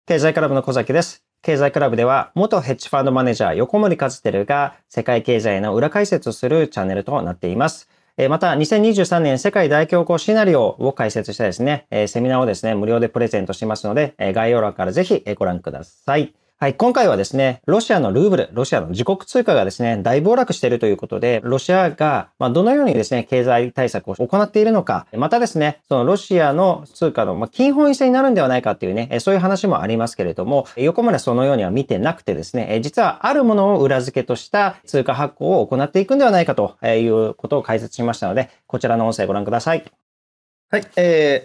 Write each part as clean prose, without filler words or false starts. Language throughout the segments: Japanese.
経済クラブの小崎です。経済クラブでは元ヘッジファンドマネージャー横森和輝が世界経済の裏解説をするチャンネルとなっています。また2023年世界大恐慌シナリオを解説したですね、セミナーをですね、無料でプレゼントしますので、概要欄からぜひご覧ください。はい、今回はですね、ロシアのルーブル、ロシアの自国通貨がですね、大暴落しているということで、ロシアがどのようにですね、経済対策を行っているのか、またですね、そのロシアの通貨の金本位制になるんではないかっていうね、そういう話もありますけれども、横までそのようには見てなくてですね、実はあるものを裏付けとした通貨発行を行っていくんではないかということを解説しましたので、こちらの音声をご覧ください。はい、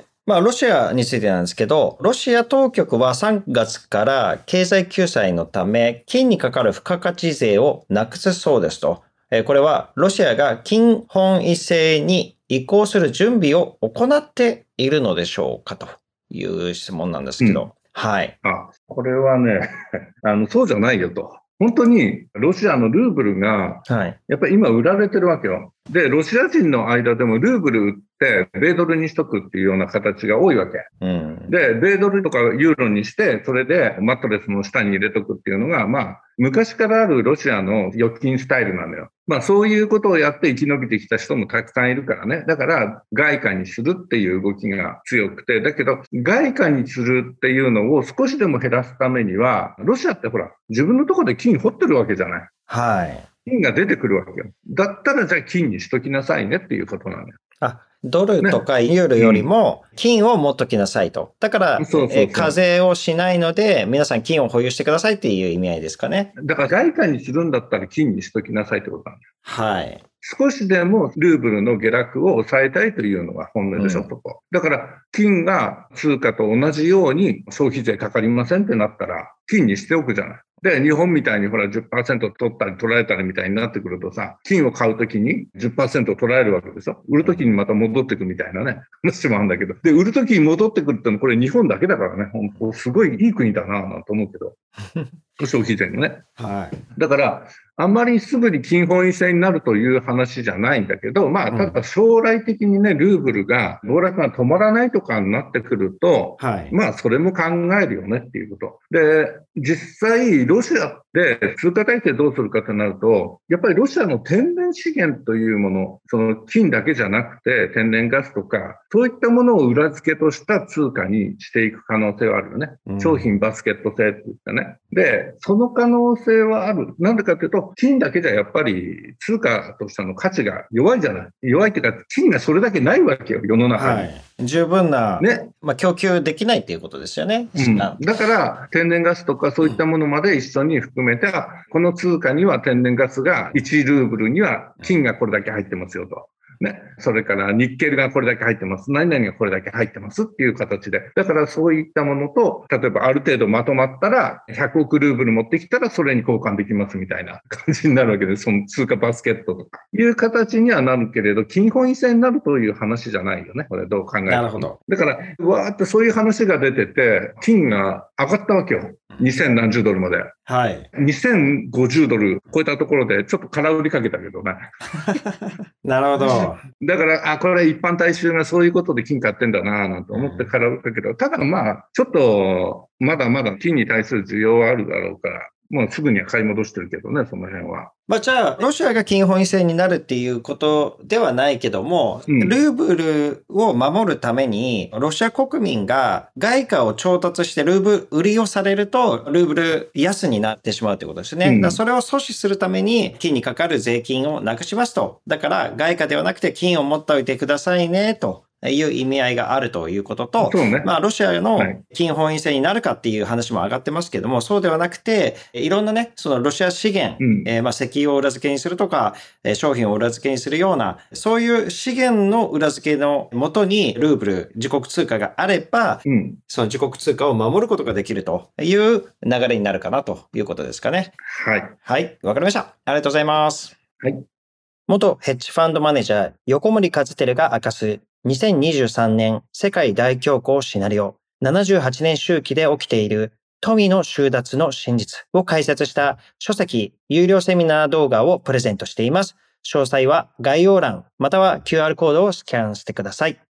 ロシアについてなんですけど、ロシア当局は3月から経済救済のため、金にかかる付加価値税をなくすそうですと。これはロシアが金本位制に移行する準備を行っているのでしょうかという質問なんですけど。はい。 これはね、そうじゃないよと。本当にロシアのルーブルが、やっぱり今売られてるわけよ。で、ロシア人の間でもルーブル売って米ドルにしとくっていうような形が多いわけ。で、米ドルとかユーロにして、それでマットレスの下に入れとくっていうのが、昔からあるロシアの預金スタイルなのよ。そういうことをやって生き延びてきた人もたくさんいるからね。だから、外貨にするっていう動きが強くて、だけど、外貨にするっていうのを少しでも減らすためには、ロシアってほら、自分のところで金掘ってるわけじゃない。 はい。 金が出てくるわけよ。だったらじゃあ金にしときなさいねっていうことなのよ。 ドルとかユーロよりも金を持っときなさいと。だから、課税をしないので、皆さん金を保有してくださいっていう意味合いですかね。 だから外貨にするんだったら金にしときなさいってことなんだよ。 はい。 少しでもルーブルの下落を抑えたいというのが本音でしょ、と。だから、金が通貨と同じように消費税かかりませんってなったら、金にしておくじゃない。で、日本みたいにほら 10% 取ったり取られたりみたいになってくるとさ、金を買うときに 10% 取られるわけでしょ。売るときにまた戻ってくみたいなね、話もあるんだけど。で、売るときに戻ってくるってのはこれ日本だけだからね、本当すごいいい国だなぁなんて思うけど。消費税のね。 はい。 だから、あんまりすぐに金本位制になるという話じゃないんだけど、ただ将来的にね、ルーブルが暴落が止まらないとかになってくると、それも考えるよねっていうこと。で、実際、ロシアって通貨体制どうするかとなると、やっぱりロシアの天然資源というもの、その金だけじゃなくて天然ガスとか、そういったものを裏付けとした通貨にしていく可能性はあるよね。商品バスケット制って言ってね。で、その可能性はある。なんでかというと、金だけじゃやっぱり通貨としての価値が弱いじゃない。弱いっていうか、金がそれだけないわけよ、世の中に。 十分な、供給できないっていうことですよね。 だから、天然ガスとかそういったものまで一緒に含めて、この通貨には天然ガスが1ルーブルには金がこれだけ入ってますよと。それからニッケルがこれだけ入ってます。何々がこれだけ入ってますっていう形で。だからそういったものと、例えばある程度まとまったら、100億ルーブル持ってきたらそれに交換できますみたいな感じになるわけです。その通貨バスケットとか。いう形にはなるけれど、金本位制になるという話じゃないよね。これどう考えても。 なるほど。 だから、わーってそういう話が出てて、金が上がったわけよ。2000何十ドルまで。2050ドル超えたところでちょっと空売りかけたけどね。 なるほど。 だから、これ一般大衆がそういうことで金買ってんだなぁなんて思って空売りかけど、ただちょっと、まだまだ金に対する需要はあるだろうから、もうすぐには買い戻してるけどね、その辺は。 じゃあ、ロシアが金本位制になるっていうことではないけども、ルーブルを守るために、ロシア国民が外貨を調達してルーブル売りをされると、ルーブル安になってしまうということですね。それを阻止するために、金にかかる税金をなくしますと。だから、外貨ではなくて金を持っておいてくださいね、と。いう意味合いがあるということと、ロシアの金本位制になるかっていう話も上がってますけども、そうではなくて、いろんなね、そのロシア資源、石油を裏付けにするとか、商品を裏付けにするような、そういう資源の裏付けのもとに、ルーブル、自国通貨があれば、その自国通貨を守ることができるという流れになるかなということですかね。はい、わかりました。ありがとうございます。元ヘッジファンドマネージャー、横森和輝が明かす2023年世界大恐慌シナリオ、78年周期で起きている富の収奪の真実を解説した書籍、有料セミナー動画をプレゼントしています。詳細は概要欄または QR コードをスキャンしてください。